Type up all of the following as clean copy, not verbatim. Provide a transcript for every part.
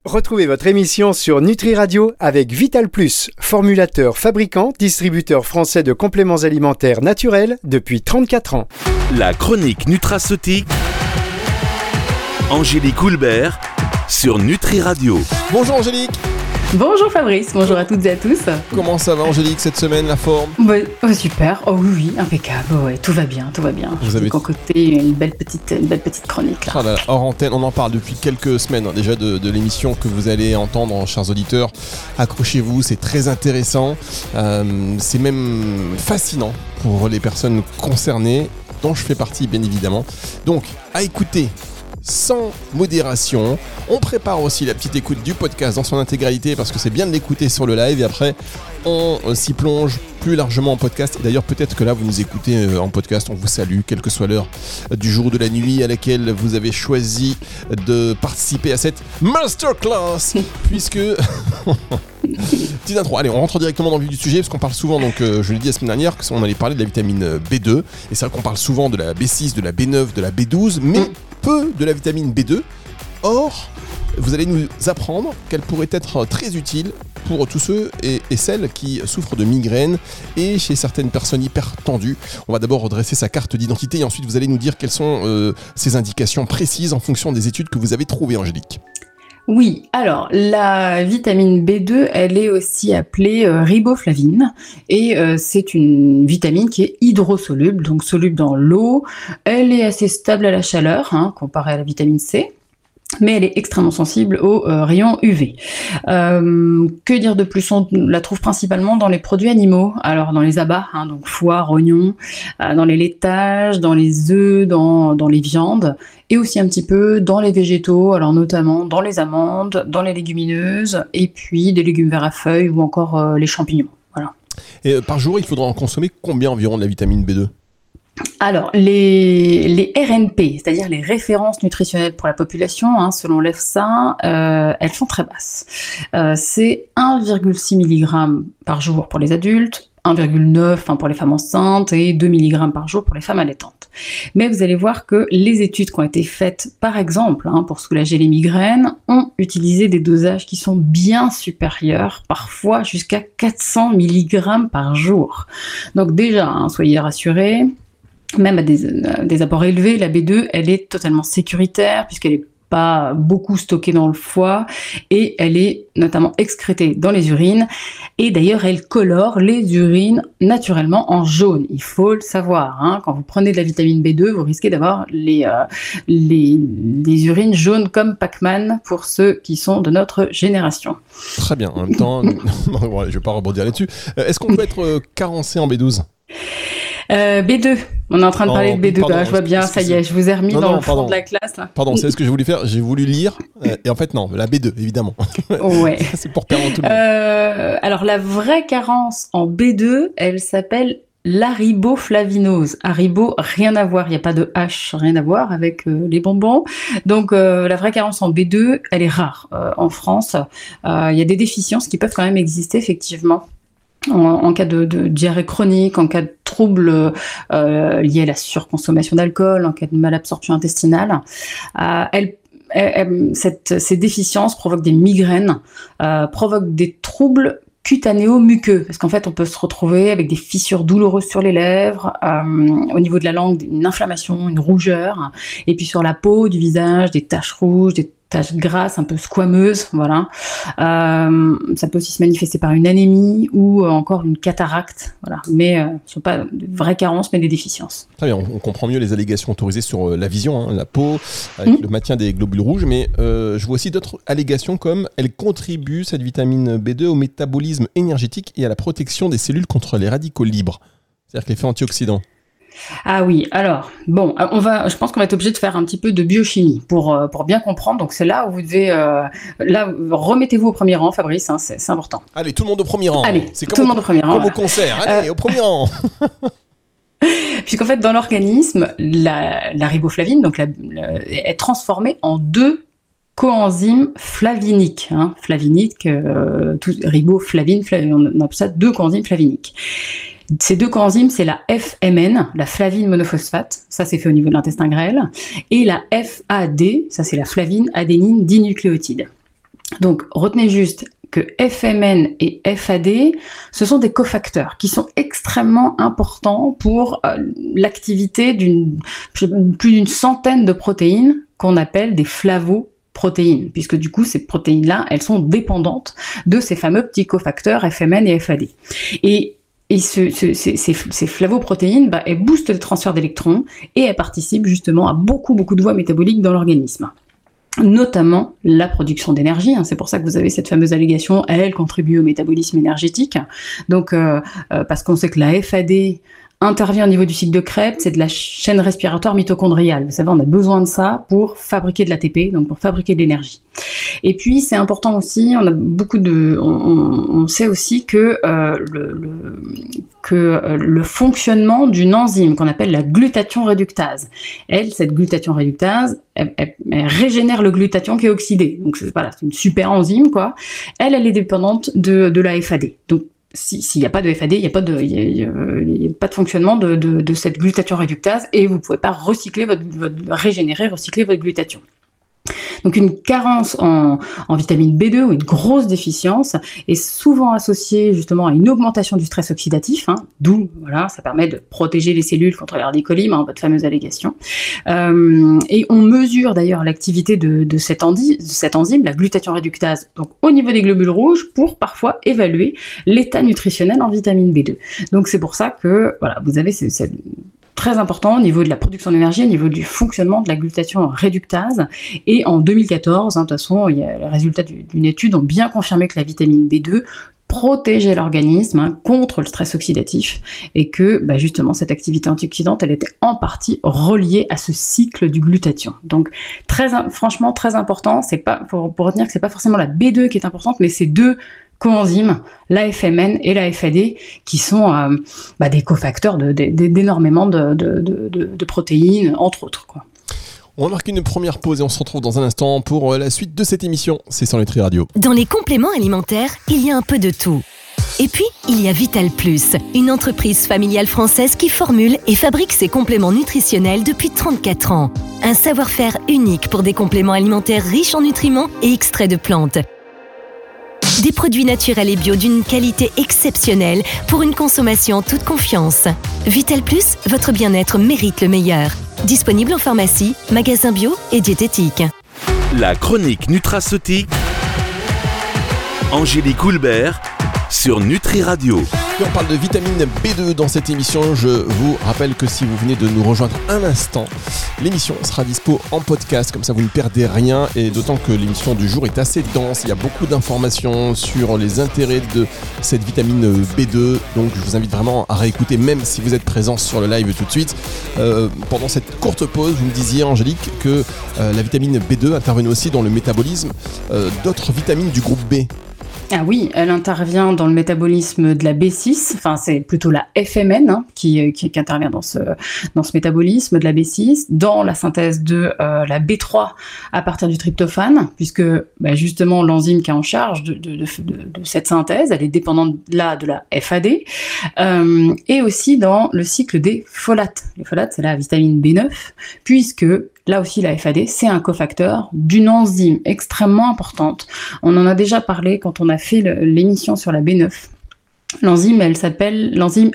Retrouvez votre émission sur Nutri Radio avec Vital Plus, formulateur, fabricant, distributeur français de compléments alimentaires naturels depuis 34 ans. La chronique nutraceutique, Angélique Houlbert sur Nutri Radio. Bonjour Angélique. Bonjour Fabrice, bonjour à toutes et à tous. Comment ça va Angélique cette semaine, la forme? Super, oui, impeccable, tout va bien. Vous avez concocté une belle petite chronique là. Ah là, hors antenne, on en parle depuis quelques semaines déjà de l'émission que vous allez entendre, chers auditeurs. Accrochez-vous, c'est très intéressant, c'est même fascinant pour les personnes concernées, dont je fais partie bien évidemment. Donc, à écouter sans modération. On prépare aussi la petite écoute du podcast dans son intégralité parce que c'est bien de l'écouter sur le live et après on s'y plonge plus largement en podcast. Et d'ailleurs peut-être que là vous nous écoutez en podcast, on vous salue quelle que soit l'heure du jour ou de la nuit à laquelle vous avez choisi de participer à cette masterclass puisque... Petite intro, allez on rentre directement dans le vif du sujet parce qu'on parle souvent, donc je l'ai dit la semaine dernière qu'on allait parler de la vitamine B2 et c'est vrai qu'on parle souvent de la B6, de la B9, de la B12 mais peu de la vitamine B2. Or, vous allez nous apprendre qu'elle pourrait être très utile pour tous ceux et celles qui souffrent de migraines et chez certaines personnes hyper tendues. On va d'abord redresser sa carte d'identité et ensuite vous allez nous dire quelles sont ces indications précises en fonction des études que vous avez trouvées, Angélique. Oui, alors la vitamine B2, elle est aussi appelée riboflavine et c'est une vitamine qui est hydrosoluble, donc soluble dans l'eau. Elle est assez stable à la chaleur, comparée à la vitamine C. Mais elle est extrêmement sensible aux rayons UV. Que dire de plus? On la trouve principalement dans les produits animaux, alors dans les abats, donc foie, rognon, dans les laitages, dans les œufs, dans les viandes, et aussi un petit peu dans les végétaux, alors notamment dans les amandes, dans les légumineuses, et puis des légumes verts à feuilles ou encore les champignons. Voilà. Et par jour, il faudra en consommer combien environ de la vitamine B2? Alors, les RNP, c'est-à-dire les références nutritionnelles pour la population, selon l'EFSA, elles sont très basses. C'est 1,6 mg par jour pour les adultes, 1,9 pour les femmes enceintes et 2 mg par jour pour les femmes allaitantes. Mais vous allez voir que les études qui ont été faites, par exemple, pour soulager les migraines, ont utilisé des dosages qui sont bien supérieurs, parfois jusqu'à 400 mg par jour. Donc déjà, soyez rassurés. Même à des apports élevés, la B2, elle est totalement sécuritaire puisqu'elle n'est pas beaucoup stockée dans le foie et elle est notamment excrétée dans les urines. Et d'ailleurs, elle colore les urines naturellement en jaune. Il faut le savoir. Quand vous prenez de la vitamine B2, vous risquez d'avoir des urines jaunes comme Pac-Man pour ceux qui sont de notre génération. Très bien. En même temps, je ne vais pas rebondir là-dessus. Est-ce qu'on peut être carencé en B12 ? B2, on est en train de parler de B2, pardon, je vois bien, ça y est, je vous ai remis dans le fond de la classe. Là. Pardon, c'est ce que j'ai voulu faire, j'ai voulu lire, et en fait non, la B2, évidemment. Ouais. C'est pour perdre tout le monde. Alors la vraie carence en B2, elle s'appelle l'ariboflavinose. Aribo, rien à voir, il n'y a pas de H, rien à voir avec les bonbons. Donc la vraie carence en B2, elle est rare en France. Il y a des déficiences qui peuvent quand même exister, effectivement. En cas de diarrhée chronique, en cas de troubles liés à la surconsommation d'alcool, en cas de malabsorption intestinale, ces déficiences provoquent des migraines, provoquent des troubles cutanéo-muqueux, parce qu'en fait on peut se retrouver avec des fissures douloureuses sur les lèvres, au niveau de la langue, une inflammation, une rougeur, et puis sur la peau du visage, des taches rouges, des taches grasses, un peu squameuses, voilà. Ça peut aussi se manifester par une anémie ou encore une cataracte, voilà. Mais ce ne sont pas de vraies carences, mais des déficiences. Très bien, on comprend mieux les allégations autorisées sur la vision, la peau, avec le maintien des globules rouges, mais je vois aussi d'autres allégations comme elle contribue, cette vitamine B2, au métabolisme énergétique et à la protection des cellules contre les radicaux libres, c'est-à-dire l'effet antioxydant. Ah oui, alors, bon, je pense qu'on va être obligé de faire un petit peu de biochimie pour bien comprendre. Donc c'est là où vous devez, remettez-vous au premier rang, Fabrice, c'est important. Allez, tout le monde au premier rang. Allez, c'est tout le monde au premier rang. Comme au concert, allez, au premier rang. Puisqu'en fait, dans l'organisme, la riboflavine, donc est transformée en deux coenzymes flaviniques. Flaviniques, riboflavine, on appelle ça deux coenzymes flaviniques. Ces deux coenzymes, c'est la FMN, la flavine monophosphate, ça c'est fait au niveau de l'intestin grêle, et la FAD, ça c'est la flavine adénine dinucléotide. Donc, retenez juste que FMN et FAD, ce sont des cofacteurs qui sont extrêmement importants pour l'activité plus d'une centaine de protéines qu'on appelle des flavoprotéines, puisque du coup, ces protéines-là, elles sont dépendantes de ces fameux petits cofacteurs FMN et FAD. Et ces flavoprotéines, elles boostent le transfert d'électrons et elles participent justement à beaucoup de voies métaboliques dans l'organisme, notamment la production d'énergie. C'est pour ça que vous avez cette fameuse allégation, elle contribue au métabolisme énergétique. Donc, parce qu'on sait que la FAD intervient au niveau du cycle de Krebs, c'est de la chaîne respiratoire mitochondriale. Vous savez, on a besoin de ça pour fabriquer de l'ATP, donc pour fabriquer de l'énergie. Et puis, c'est important aussi, on sait aussi que le fonctionnement d'une enzyme qu'on appelle la glutathion réductase. Cette glutathion réductase, elle régénère le glutathion qui est oxydé. Donc, c'est une super enzyme, quoi. Elle est dépendante de la FAD. Donc, s'il n'y a pas de FAD, il n'y a pas de fonctionnement de cette glutathion réductase et vous ne pouvez pas recycler recycler votre glutathion. Donc une carence en vitamine B2 ou une grosse déficience est souvent associée justement à une augmentation du stress oxydatif, d'où ça permet de protéger les cellules contre les radicolimes, votre fameuse allégation. Et on mesure d'ailleurs l'activité de cette enzyme, la glutathion réductase, donc au niveau des globules rouges pour parfois évaluer l'état nutritionnel en vitamine B2. Donc c'est pour ça que vous avez cette très important au niveau de la production d'énergie, au niveau du fonctionnement de la glutathion réductase. Et en 2014, de toute façon, les résultats d'une étude ont bien confirmé que la vitamine B2 protégeait l'organisme contre le stress oxydatif et que justement cette activité antioxydante, elle était en partie reliée à ce cycle du glutathion. Donc franchement très important, c'est pas pour retenir que c'est pas forcément la B2 qui est importante, mais c'est deux coenzymes, la FMN et la FAD, qui sont des cofacteurs d'énormément de protéines, entre autres, quoi. On marque une première pause et on se retrouve dans un instant pour la suite de cette émission. C'est sur Nutri Radio. Dans les compléments alimentaires, il y a un peu de tout. Et puis, il y a Vital Plus, une entreprise familiale française qui formule et fabrique ses compléments nutritionnels depuis 34 ans. Un savoir-faire unique pour des compléments alimentaires riches en nutriments et extraits de plantes. Des produits naturels et bio d'une qualité exceptionnelle pour une consommation en toute confiance. Vital Plus, votre bien-être mérite le meilleur. Disponible en pharmacie, magasin bio et diététique. La chronique nutraceutique, Angélique Houlbert sur Nutri Radio. Et on parle de vitamine B2 dans cette émission. Je vous rappelle que si vous venez de nous rejoindre un instant, l'émission sera dispo en podcast, comme ça vous ne perdez rien, et d'autant que l'émission du jour est assez dense, il y a beaucoup d'informations sur les intérêts de cette vitamine B2, donc je vous invite vraiment à réécouter même si vous êtes présent sur le live tout de suite. Pendant cette courte pause, vous me disiez, Angélique, que la vitamine B2 intervenait aussi dans le métabolisme d'autres vitamines du groupe B. Ah oui, elle intervient dans le métabolisme de la B6, enfin c'est plutôt la FMN qui intervient dans ce métabolisme de la B6, dans la synthèse de la B3 à partir du tryptophane, puisque justement l'enzyme qui est en charge de cette synthèse, elle est dépendante là de la FAD, et aussi dans le cycle des folates. Les folates, c'est la vitamine B9, puisque là aussi, la FAD, c'est un cofacteur d'une enzyme extrêmement importante. On en a déjà parlé quand on a fait l'émission sur la B9. L'enzyme, elle s'appelle l'enzyme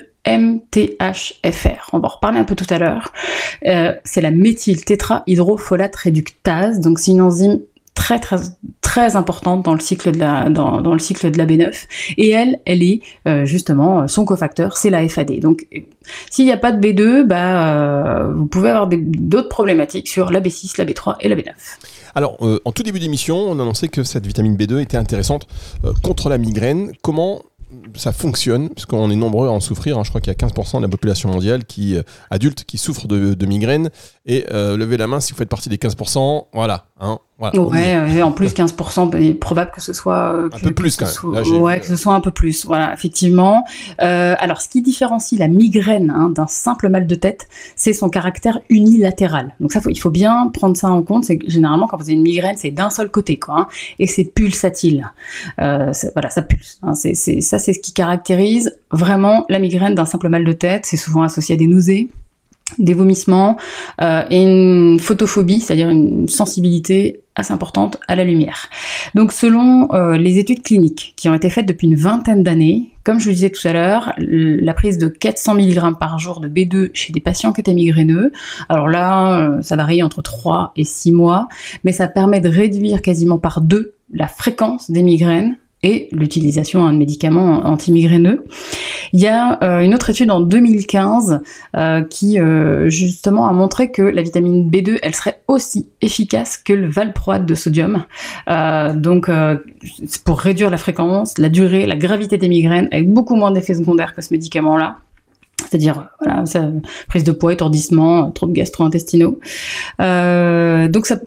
MTHFR. On va en reparler un peu tout à l'heure. C'est la méthyltétrahydrofolate réductase. Donc, c'est une enzyme très très très importante dans le cycle de la B9, et elle est justement son cofacteur, c'est la FAD. Donc s'il n'y a pas de B2, vous pouvez avoir d'autres problématiques sur la B6, la B3 et la B9. Alors en tout début d'émission, on annonçait que cette vitamine B2 était intéressante contre la migraine. Comment ça fonctionne, parce qu'on est nombreux à en souffrir, je crois qu'il y a 15% de la population mondiale adultes qui souffrent de migraine, et levez la main si vous faites partie des 15%, voilà. Ouais, en plus 15%, il est probable que ce soit un peu plus quand même. Que ce soit un peu plus, voilà, effectivement. Alors, ce qui différencie la migraine d'un simple mal de tête, c'est son caractère unilatéral. Donc ça, il faut bien prendre ça en compte. C'est que généralement, quand vous avez une migraine, c'est d'un seul côté, quoi, et c'est pulsatile. Ça pulse. C'est ce qui caractérise vraiment la migraine d'un simple mal de tête. C'est souvent associé à des nausées, des vomissements et une photophobie, c'est-à-dire une sensibilité assez importante à la lumière. Donc selon les études cliniques qui ont été faites depuis une vingtaine d'années, comme je le disais tout à l'heure, la prise de 400 mg par jour de B2 chez des patients qui étaient migraineux, alors là, ça varie entre 3 et 6 mois, mais ça permet de réduire quasiment par 2 la fréquence des migraines et l'utilisation de médicaments anti-migraineux. Il y a une autre étude en 2015 qui justement a montré que la vitamine B2, elle serait aussi efficace que le valproate de sodium. Donc pour réduire la fréquence, la durée, la gravité des migraines, avec beaucoup moins d'effets secondaires que ce médicament-là. C'est-à-dire voilà, prise de poids, étourdissement, troubles gastro-intestinaux. Donc ça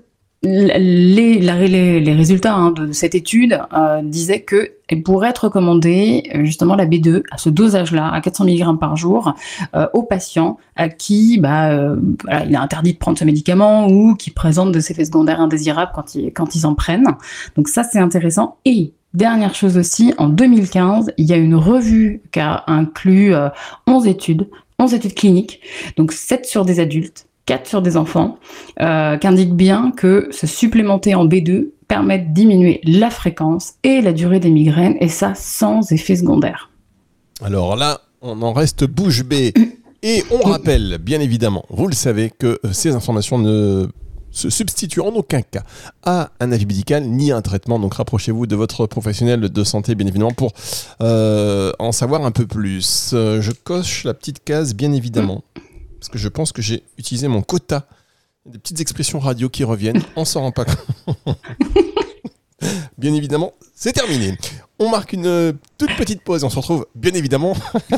les résultats de cette étude disaient qu'elle pourrait être recommandée justement la B2 à ce dosage-là, à 400 mg par jour, aux patients à qui il est interdit de prendre ce médicament ou qui présentent des effets secondaires indésirables quand ils en prennent. Donc ça, c'est intéressant. Et dernière chose aussi, en 2015, il y a une revue qui a inclus 11 études cliniques, donc 7 sur des adultes, 4 sur des enfants, qui indiquent bien que se supplémenter en B2 permet de diminuer la fréquence et la durée des migraines, et ça sans effet secondaire. Alors là, on en reste bouche bée. Et on rappelle, bien évidemment, vous le savez, que ces informations ne se substituent en aucun cas à un avis médical ni à un traitement. Donc rapprochez-vous de votre professionnel de santé, bien évidemment, pour en savoir un peu plus. Je coche la petite case, bien évidemment. Parce que je pense que j'ai utilisé mon quota des petites expressions radio qui reviennent, on s'en rend pas compte. Bien évidemment, c'est terminé. On marque une toute petite pause et on se retrouve bien évidemment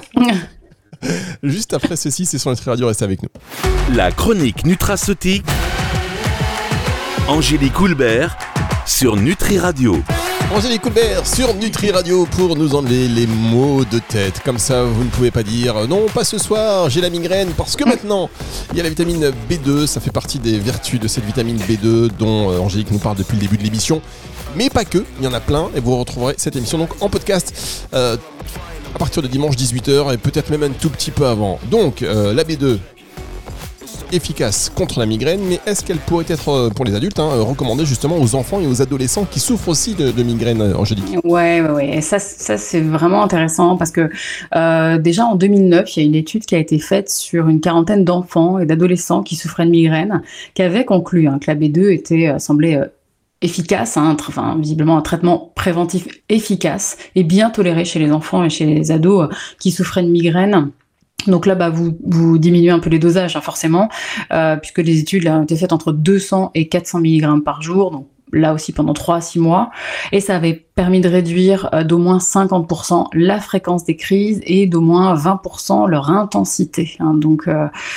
juste après ceci. C'est sur Nutri Radio, restez avec nous. La chronique nutraceutique, Angélique Houlbert sur Nutri Radio. Angélique Houlbert sur Nutri Radio pour nous enlever les maux de tête. Comme ça, vous ne pouvez pas dire non, pas ce soir, j'ai la migraine, parce que maintenant, il y a la vitamine B2. Ça fait partie des vertus de cette vitamine B2 dont Angélique nous parle depuis le début de l'émission. Mais pas que, il y en a plein et vous retrouverez cette émission donc en podcast à partir de dimanche 18h et peut-être même un tout petit peu avant. Donc, la B2, efficace contre la migraine, mais est-ce qu'elle pourrait être pour les adultes recommandée justement aux enfants et aux adolescents qui souffrent aussi de migraine, Angélique? Ouais. Et ça c'est vraiment intéressant parce que déjà en 2009, il y a une étude qui a été faite sur une quarantaine d'enfants et d'adolescents qui souffraient de migraine, qui avait conclu que la B2 semblait efficace, visiblement un traitement préventif efficace et bien toléré chez les enfants et chez les ados qui souffraient de migraine. Donc là, vous diminuez un peu les dosages, forcément, puisque les études ont été faites entre 200 et 400 mg par jour, donc là aussi pendant 3 à 6 mois, et ça avait permis de réduire d'au moins 50% la fréquence des crises et d'au moins 20% leur intensité. Donc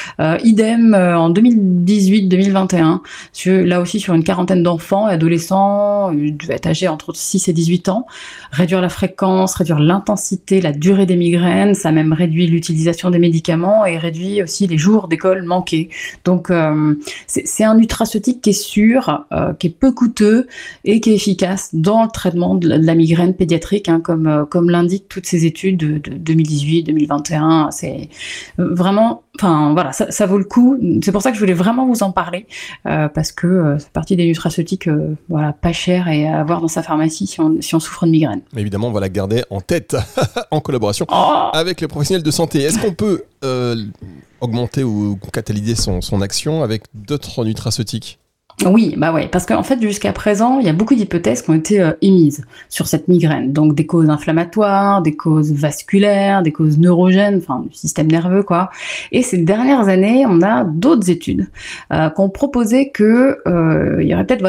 idem en 2018-2021, là aussi sur une quarantaine d'enfants et adolescents, ils devaient être âgés entre 6 et 18 ans, réduire la fréquence, réduire l'intensité, la durée des migraines, ça a même réduit l'utilisation des médicaments et réduit aussi les jours d'école manqués. Donc c'est un nutraceutique qui est sûr, qui est peu coûteux et qui est efficace dans le traitement de la migraine pédiatrique, comme l'indiquent toutes ces études de 2018-2021. C'est vraiment, ça vaut le coup. C'est pour ça que je voulais vraiment vous en parler, parce que c'est partie des nutraceutiques pas chers et à avoir dans sa pharmacie si on souffre de migraine. Évidemment, on va la garder en tête en collaboration avec les professionnels de santé. Est-ce qu'on peut augmenter ou catalyser son action avec d'autres nutraceutiques ? Oui, parce qu'en fait, jusqu'à présent, il y a beaucoup d'hypothèses qui ont été émises sur cette migraine. Donc, des causes inflammatoires, des causes vasculaires, des causes neurogènes, du système nerveux, quoi. Et ces dernières années, on a d'autres études qui ont proposé que il y aurait peut-être,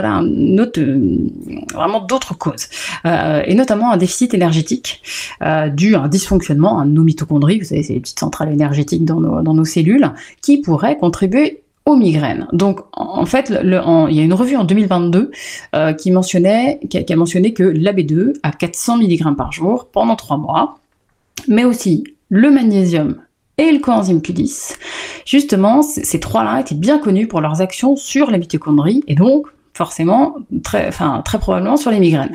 vraiment d'autres causes. Et notamment un déficit énergétique dû à un dysfonctionnement à nos mitochondries, vous savez, c'est les petites centrales énergétiques dans nos cellules, qui pourraient contribuer aux migraines. Donc, en fait, il y a une revue en 2022 qui a mentionné que l'AB2 à 400 mg par jour pendant 3 mois, mais aussi le magnésium et le coenzyme Q10. Justement, ces trois-là étaient bien connus pour leurs actions sur la mitochondrie et donc forcément, très probablement sur les migraines.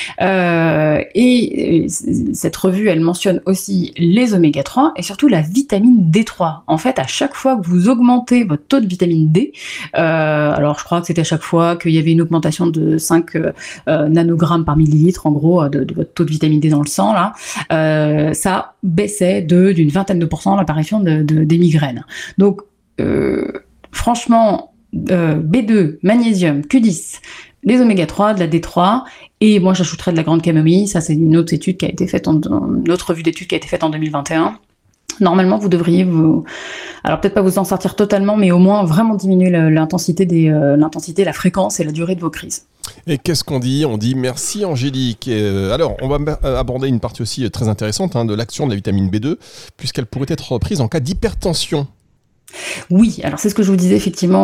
Et cette revue, elle mentionne aussi les oméga 3 et surtout la vitamine D3. En fait, à chaque fois que vous augmentez votre taux de vitamine D, alors je crois que c'était à chaque fois qu'il y avait une augmentation de 5 nanogrammes par millilitre, en gros, de votre taux de vitamine D dans le sang, là, ça baissait d'une vingtaine de pourcents l'apparition des migraines. Donc, franchement, B2, magnésium, Q10, les oméga 3, de la D3, et moi j'ajouterais de la grande camomille. Ça, c'est une autre étude qui a été faite une autre revue d'études qui a été faite en 2021. Normalement, vous devriez alors peut-être pas vous en sortir totalement, mais au moins vraiment diminuer l'intensité, la fréquence et la durée de vos crises. Et qu'est-ce qu'on dit ? On dit merci Angélique. Alors, on va aborder une partie aussi très intéressante de l'action de la vitamine B2, puisqu'elle pourrait être prise en cas d'hypertension. Oui, alors c'est ce que je vous disais effectivement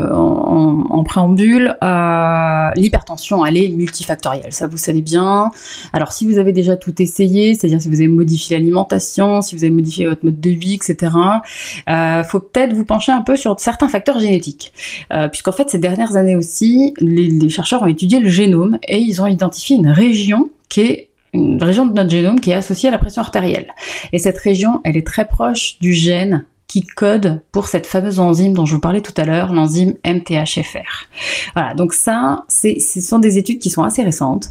en préambule. L'hypertension, elle est multifactorielle, ça vous savez bien. Alors si vous avez déjà tout essayé, c'est-à-dire si vous avez modifié l'alimentation, si vous avez modifié votre mode de vie, etc., faut peut-être vous pencher un peu sur certains facteurs génétiques. Puisqu'en fait, ces dernières années aussi, les chercheurs ont étudié le génome et ils ont identifié une région une région de notre génome qui est associée à la pression artérielle. Et cette région, elle est très proche du gène qui code pour cette fameuse enzyme dont je vous parlais tout à l'heure, l'enzyme MTHFR. Voilà, donc ça, ce sont des études qui sont assez récentes,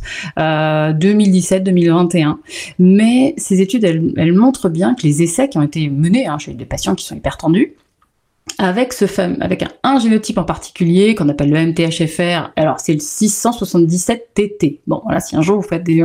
2017-2021, mais ces études, elles montrent bien que les essais qui ont été menés chez des patients qui sont hypertendus, avec un génotype en particulier qu'on appelle le MTHFR, alors c'est le 677TT. Bon, voilà, si un jour vous faites des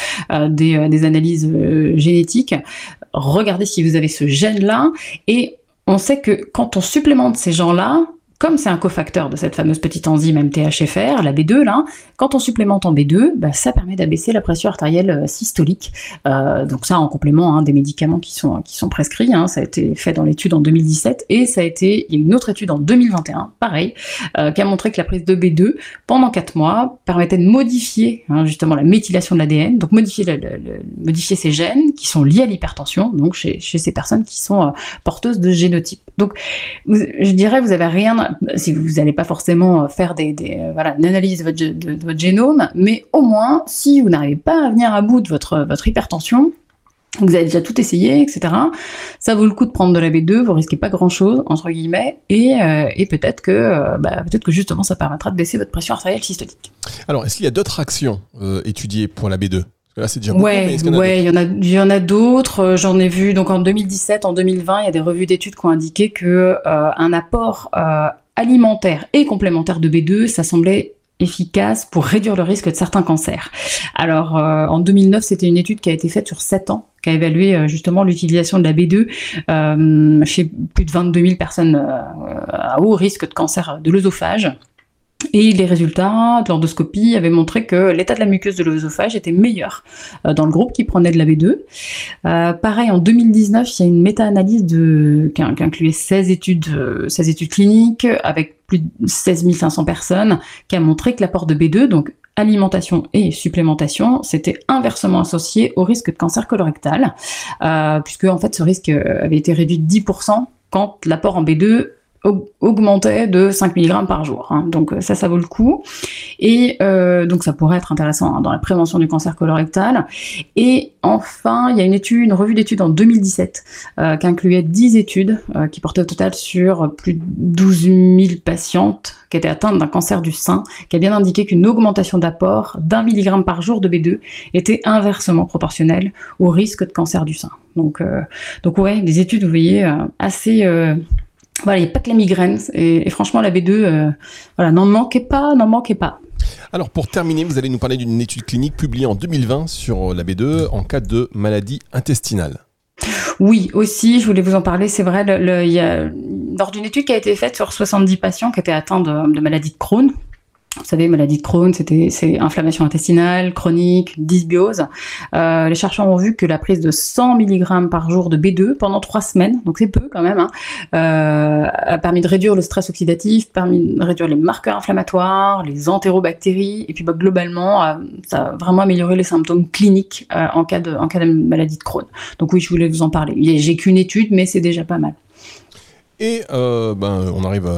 analyses génétiques, regardez si vous avez ce gène-là, et on sait que quand on supplémente ces gens-là, comme c'est un cofacteur de cette fameuse petite enzyme MTHFR, la B2 là, quand on supplémente en B2, ça permet d'abaisser la pression artérielle systolique. Donc ça en complément des médicaments qui sont prescrits. Ça a été fait dans l'étude en 2017 et il y a une autre étude en 2021, pareil, qui a montré que la prise de B2 pendant 4 mois permettait de modifier justement la méthylation de l'ADN, donc modifier ces gènes qui sont liés à l'hypertension, donc chez ces personnes qui sont porteuses de génotypes. Donc je dirais vous avez rien. Si vous n'allez pas forcément faire une analyse de votre génome, mais au moins, si vous n'arrivez pas à venir à bout de votre hypertension, vous avez déjà tout essayé, etc., ça vaut le coup de prendre de la B2, vous risquez pas grand-chose, entre guillemets, et peut-être que justement ça permettra de baisser votre pression artérielle systolique. Alors, est-ce qu'il y a d'autres actions étudiées pour la B2 ? Là, c'est déjà beaucoup, mais il y en a d'autres. J'en ai vu donc en 2017, en 2020, il y a des revues d'études qui ont indiqué que un apport alimentaire et complémentaire de B2, ça semblait efficace pour réduire le risque de certains cancers. Alors, en 2009, c'était une étude qui a été faite sur 7 ans, qui a évalué justement l'utilisation de la B2 chez plus de 22 000 personnes à haut risque de cancer de l'œsophage. Et les résultats de l'endoscopie avaient montré que l'état de la muqueuse de l'œsophage était meilleur dans le groupe qui prenait de la B2. Pareil, en 2019, il y a une méta-analyse qui incluait 16 études cliniques avec plus de 16 500 personnes qui a montré que l'apport de B2, donc alimentation et supplémentation, c'était inversement associé au risque de cancer colorectal, puisque en fait ce risque avait été réduit de 10% quand l'apport en B2 augmentait de 5 mg par jour. Donc ça vaut le coup. Et donc ça pourrait être intéressant dans la prévention du cancer colorectal. Et enfin, il y a une revue d'études en 2017 qui incluait 10 études qui portaient au total sur plus de 12 000 patientes qui étaient atteintes d'un cancer du sein, qui a bien indiqué qu'une augmentation d'apport d'1 mg par jour de B2 était inversement proportionnelle au risque de cancer du sein. Donc ouais, des études, vous voyez, assez... Voilà, il n'y a pas que la migraine, et franchement la B2, n'en manquez pas. Alors pour terminer, vous allez nous parler d'une étude clinique publiée en 2020 sur la B2 en cas de maladie intestinale. Oui, aussi, je voulais vous en parler, c'est vrai, il y a, lors d'une étude qui a été faite sur 70 patients qui étaient atteints de maladie de Crohn. Vous savez, maladie de Crohn, c'est inflammation intestinale, chronique, dysbiose. Les chercheurs ont vu que la prise de 100 mg par jour de B2 pendant 3 semaines, donc c'est peu quand même, a permis de réduire le stress oxydatif, permis de réduire les marqueurs inflammatoires, les entérobactéries, et puis globalement, ça a vraiment amélioré les symptômes cliniques en cas de maladie de Crohn. Donc oui, je voulais vous en parler. J'ai qu'une étude, mais c'est déjà pas mal. Et on arrive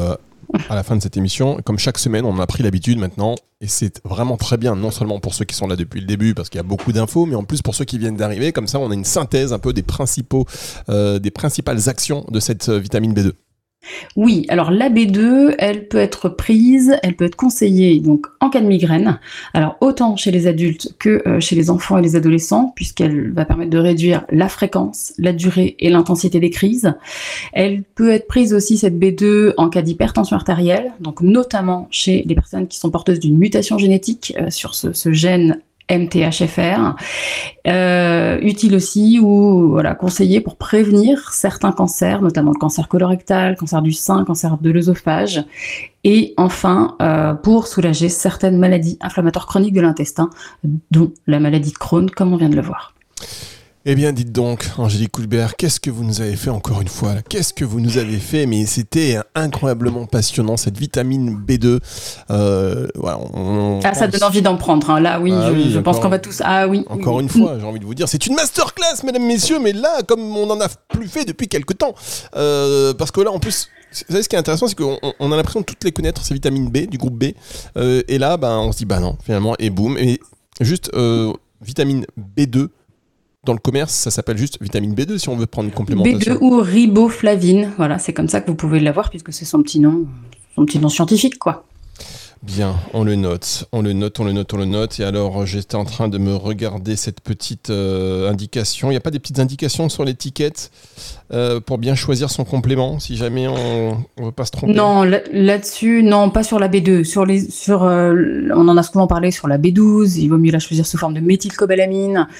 à la fin de cette émission. Comme chaque semaine, on en a pris l'habitude maintenant. Et c'est vraiment très bien, non seulement pour ceux qui sont là depuis le début, parce qu'il y a beaucoup d'infos, mais en plus pour ceux qui viennent d'arriver. Comme ça, on a une synthèse un peu des principales actions de cette vitamine B2. Oui, alors la B2, elle peut être prise, elle peut être conseillée donc en cas de migraine. Alors autant chez les adultes que chez les enfants et les adolescents, puisqu'elle va permettre de réduire la fréquence, la durée et l'intensité des crises. Elle peut être prise aussi, cette B2, en cas d'hypertension artérielle, donc notamment chez les personnes qui sont porteuses d'une mutation génétique sur ce gène MTHFR, utile aussi ou voilà, conseillé pour prévenir certains cancers, notamment le cancer colorectal, cancer du sein, cancer de l'œsophage, et enfin pour soulager certaines maladies inflammatoires chroniques de l'intestin, dont la maladie de Crohn, comme on vient de le voir. Eh bien, dites donc, Angélique Coulbert, qu'est-ce que vous nous avez fait encore une fois là ? Qu'est-ce que vous nous avez fait ? Mais c'était incroyablement passionnant, cette vitamine B2. Voilà, ça donne envie d'en prendre. Hein. Là, oui, je pense qu'on va tous... Encore une fois, j'ai envie de vous dire, c'est une masterclass, mesdames, messieurs, mais là, comme on n'en a plus fait depuis quelques temps, parce que là, en plus... Vous savez, ce qui est intéressant, c'est qu'on a l'impression de toutes les connaître, ces vitamines B, du groupe B. Et là, on se dit, non, finalement, et boum. Et juste, vitamine B2, dans le commerce, ça s'appelle juste vitamine B2 si on veut prendre une complémentation. B2 ou riboflavine, voilà, c'est comme ça que vous pouvez l'avoir puisque c'est son petit nom scientifique, quoi. Bien, on le note. Et alors, j'étais en train de me regarder cette petite indication. Il n'y a pas des petites indications sur l'étiquette pour bien choisir son complément, si jamais on ne veut pas se tromper? Non, là-dessus, non, pas sur la B2. On en a souvent parlé sur la B12. Il vaut mieux la choisir sous forme de méthylcobalaminine,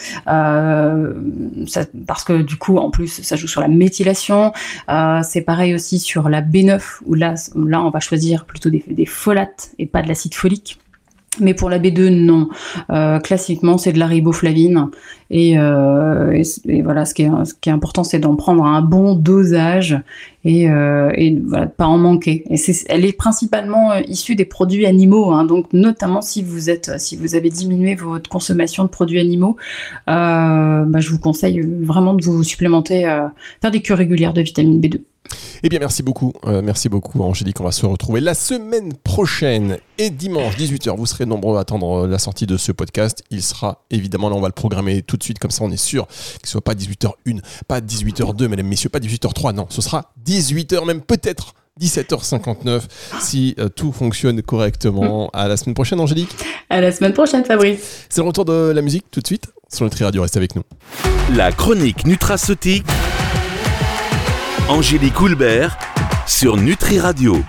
parce que du coup, en plus, ça joue sur la méthylation. C'est pareil aussi sur la B9, où là on va choisir plutôt des folates et pas de l'acide folique. Mais pour la B2, non. Classiquement, c'est de la riboflavine. Et voilà, ce qui est important, c'est d'en prendre un bon dosage et voilà, de pas en manquer. Et elle est principalement issue des produits animaux, hein, donc notamment si vous avez diminué votre consommation de produits animaux, je vous conseille vraiment de vous supplémenter, faire des cures régulières de vitamine B2. Eh bien, merci beaucoup Angélique. On va se retrouver la semaine prochaine et dimanche 18h. Vous serez nombreux à attendre la sortie de ce podcast. Il sera évidemment, là on va le programmer tout de suite, comme ça on est sûr qu'il ne soit pas 18h01, pas 18h02, mesdames, messieurs, pas 18h03. Non, ce sera 18h, même peut-être 17h59 si tout fonctionne correctement. À la semaine prochaine, Angélique. À la semaine prochaine, Fabrice. C'est le retour de la musique tout de suite sur Nutri Radio. Restez avec nous. La chronique nutraceutique, Angélique Coulbert sur Nutri Radio.